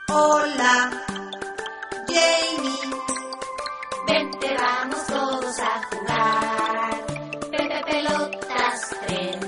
Hola, Jamie. Vente, vamos todos a jugar. Pepe, pelotas, tren,